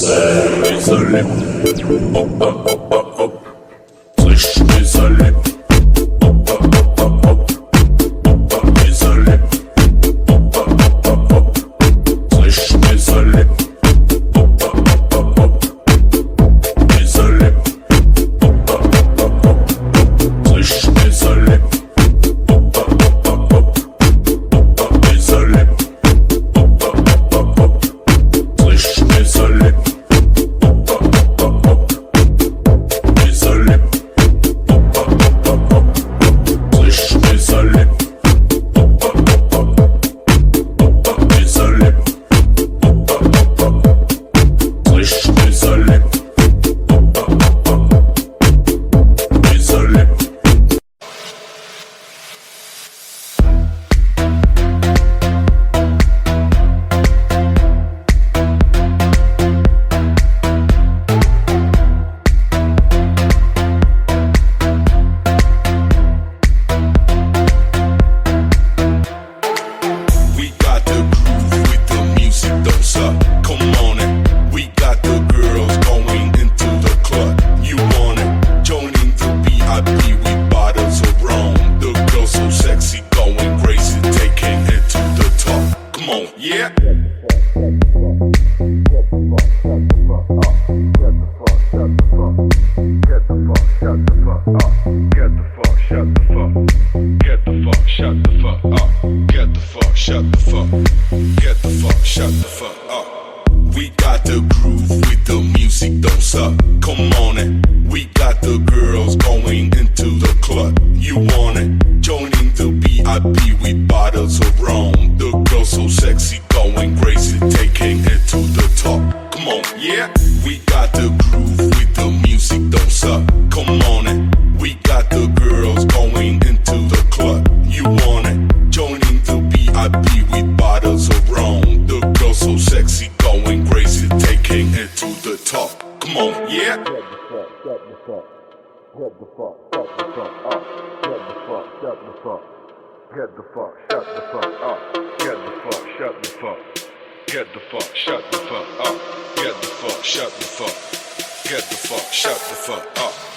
Залип, оп, слышь, ты залип, оп, ты залип, оп, слышь, ты залип, оп, ты залип, слышь, ты залип, оп, ты залип, слышь, ты залип. Yeah. We got the groove with the music, don't suck. Come on and we got the girls going into the club. You want it? Joining the VIP with bottles of rum. The girls so sexy, going crazy, taking it to the top. Come on, yeah. We got the groove with the music, don't suck. Come on and we got the girls going into the club. You want it? Joining the VIP with bottles of rum. The girls so sexy, going crazy, taking it to the top. Come on, yeah. Get the fuck, shut the fuck up. Get the fuck, shut the fuck. Get the fuck, shut the fuck up. Get the fuck, shut the fuck. Get the fuck, shut the fuck up. Get the fuck, shut the fuck. Get the fuck, shut the fuck up.